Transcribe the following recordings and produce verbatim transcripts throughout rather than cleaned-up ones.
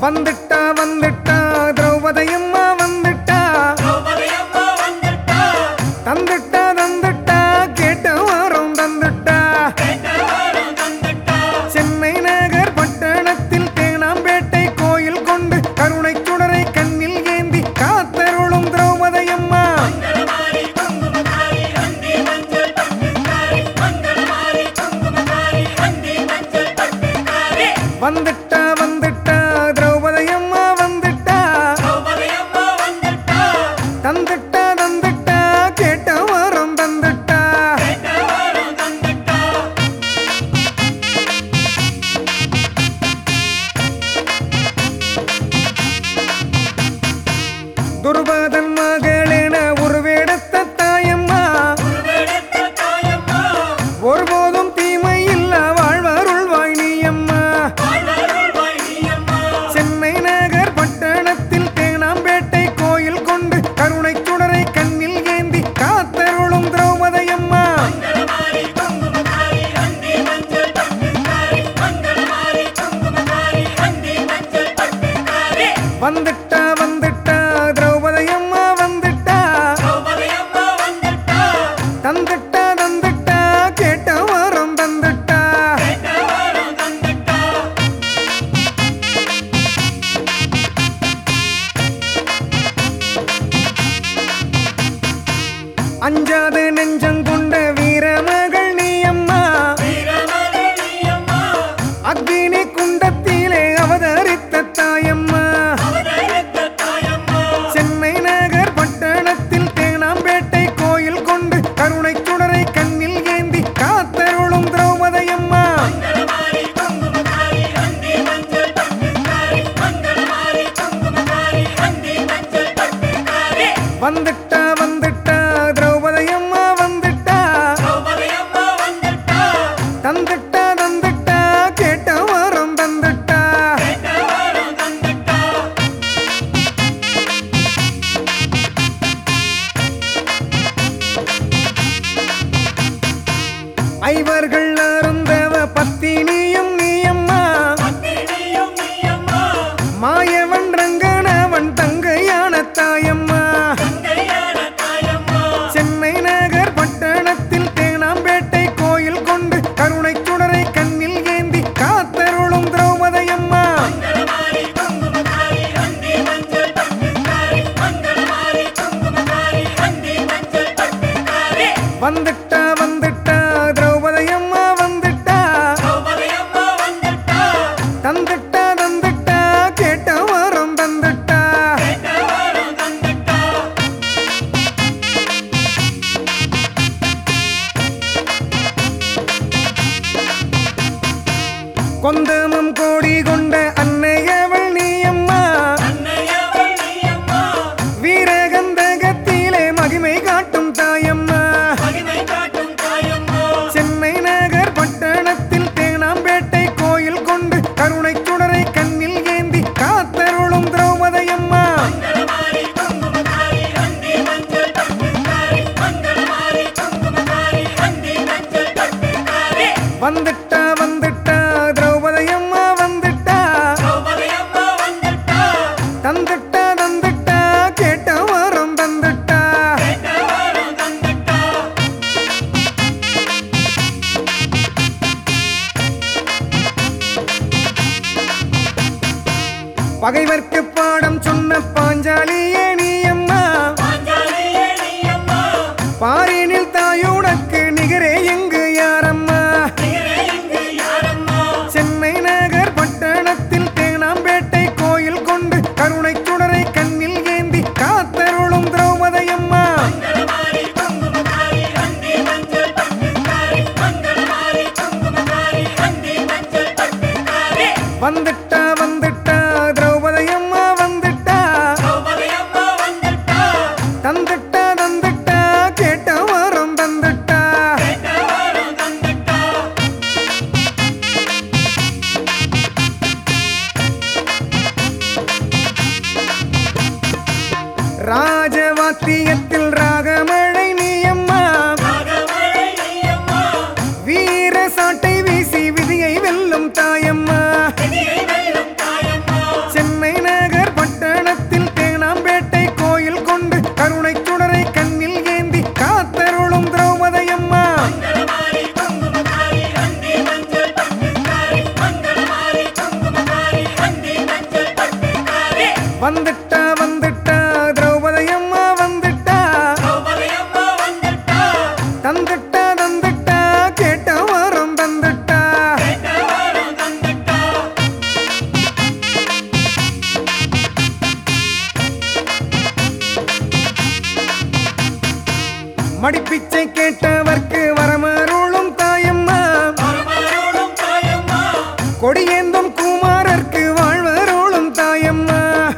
வந்துட்டா வந்துட்டா திரௌபதியம்மா வந்துட்டா தந்துட்டா தந்துட்டா கேட்ட வாரம் தந்துட்டா சென்னை நகர் பட்டணத்தில் தேனாம்பேட்டை கோயில் கொண்டு கருணை சுடரை கண்ணில் ஏந்தி காத்தருளும் திரௌபதியம்மா வந்துட்டா வந்துட்டா திரௌபதியம்மா வந்துட்டா தந்துட்டா தந்துட்டா கேட்ட வாரம் தந்துட்டா துர்வாதன் மகளென உருவெடுத்த தாயம்மா ஒருபோதும் தீமை இல்ல வாழ்வருள்வாய் நீயம்மா சென்னை நகர் பட்டணத்தில் தேனாம்பேட்டை கோயில் கொண்டு கருணை சுடரை கண்ணில் ஏந்தி காத்தருளும் திரௌபதியம்மா வந்துட்டா வந்துட்டா திரௌபதியம்மா வந்துட்டா தந்துட்டா தந்துட்டா கேட்ட வாரம் தந்துட்டா அஞ்சாது நெஞ்சங்கொண்ட வீரமகள் நீயம்மா அக்னி குண்டத்திலே அவதரித்த தாயம்மா சென்னை நகர் பட்டணத்தில் தேனாம்பேட்டை கோயில் கொண்டு கருணை சுடரை கண்ணில் ஏந்தி காத்தருளும் திரௌபதியம்மா வந்துட்டா வந்துட்டா திரௌபதியம்மா வந்துட்டா தந்துட்டா தந்துட்டா கேட்ட வாரம் தந்துட்டா ஐவர்கள் அருந்தவ பத்தினியும் நீயம்மா மாயவன் ரங்கனவன் தங்கையான தாயம்மா சென்னை நகர் பட்டணத்தில் தேனாம்பேட்டை கோயில் கொண்டு கருணை சுடரை கண்ணில் ஏந்தி காத்தருளும் திரௌபதியம்மா வந்துட்டா வந்துட்டா திரௌபதியம்மா வந்துட்டா தந்துட்டா தந்துட்டா கேட்ட வாரம் தந்துட்டா கொந்தமம் கோடி கொண்ட அன்னையவள் நீயம்மா வீரகந்தகத்திலே மகிமை காட்டும் தாயம்மா சென்னை நகர் பட்டணத்தில் தேனாம்பேட்டை கோயில் கொண்டு கருணை சுடரை கண்ணில் ஏந்தி காத்தருளும் திரௌபதியம்மா வந்துட்டா வந்துட்டா திரௌபதியம்மா வந்துட்டா தந்துட்டா தந்துட்டா கேட்ட வாரம் தந்துட்டா பகைவர்க்கு பாடம் சொன்ன பாஞ்சாலியே நீயம்மா பாரினில் தாயுனக்கு நிகரே எங்கு யாரம்மா சென்னை நகர் பட்டணத்தில் தேனாம்பேட்டை கோயில் கொண்டு கருணை சுடரை கண்ணில் ஏந்தி காத்தருளும் திரௌபதியம்மா வந்துட்டா வந்துட்டா திரௌபதியம்மா வந்துட்டா தந்துட்டா தந்துட்டா கேட்ட வாரம் தந்துட்டா ராஜவாத்தியத்தில் ராகமழை நீயம்மா வீர சாட்டை வீசி விதியை வெல்லும் தாயம்மா பிச்சை கேட்டவர்க்கு வரமருளும் தாயம்மா கொடியேந்தும் குமாரர்க்கு வாழ்வருளும் தாயம்மா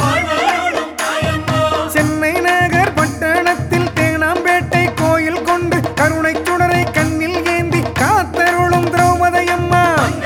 சென்னை நகர் பட்டணத்தில் தேனாம்பேட்டை கோயில் கொண்டு கருணை சுடரை கண்ணில் ஏந்தி காத்தருளும் திரௌபதையம்மா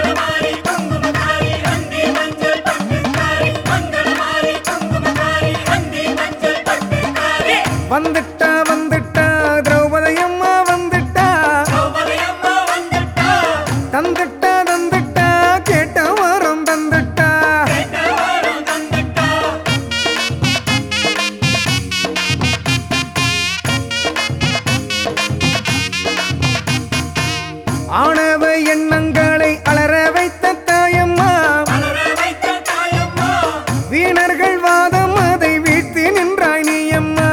வந்துட்டா வந்துட்டா திரௌபதையம்மா வந்துட்டா தந்துட்டா தந்துட்டா கேட்ட வரம் தந்துட்டா ஆணவ எண்ணங்களை அலற வைத்த தாயம்மா வீணர்கள் வாதம் அதை வீழ்த்தி நின்றாய் நீயம்மா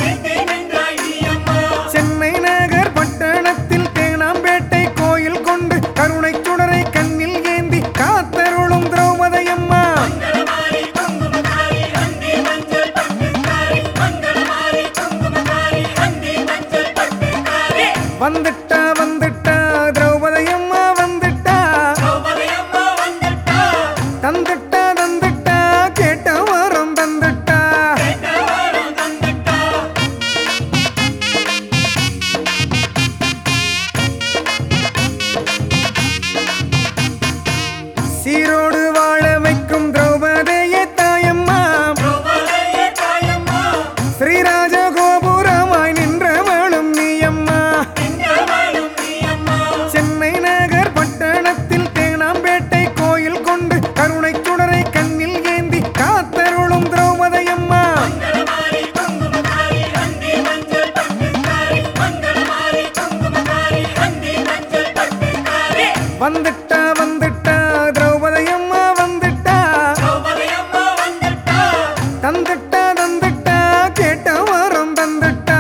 சென்னை நகர் பட்டணத்தில் தேனாம்பேட்டை கோயில் கொண்டு கருணை சுடரை கண்ணில் ஏந்தி காத்தருளும் திரௌபதையம்மா வந்துட்டா வந்துட்டா திரௌபதையம்மா வந்துட்டா தந்துட்டா தந்துட்டா கேட்ட வரம் தந்துட்டா சீரோடு வாழ வைக்கும் திரௌபதியே தாயம்மா ஸ்ரீராஜ கோபுரமாய் நின்றவளும் நீயம்மா சென்னை நகர் பட்டணத்தில் தேனாம்பேட்டை கோயில் கொண்டு கருணை சுடரை கண்ணில் ஏந்தி காத்தருளும் திரௌபதையம்மா வந்துட்டா வந்துட்டா திரௌபதையம்மா வந்துட்டா தந்துட்டா தந்துட்டா கேட்ட வரம் தந்துட்டா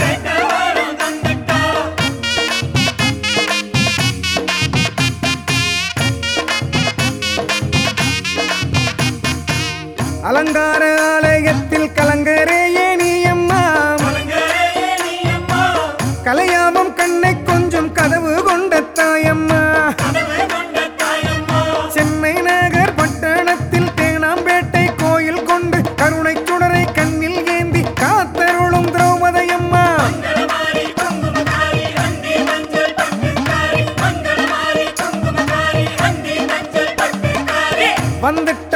அலங்கார ஆலயத்தில் கலங்கரேயே நீயம்மா கலையாமம் கண்ணை கொஞ்சம் கதவு கொண்ட தாயம்மா சென்னை நகர் பட்டணத்தில் தேனாம்பேட்டை கோயில் கொண்டு கருணை சுடரை கண்ணில் ஏந்தி காத்தருளும் திரௌபதையம்மா வந்துட்ட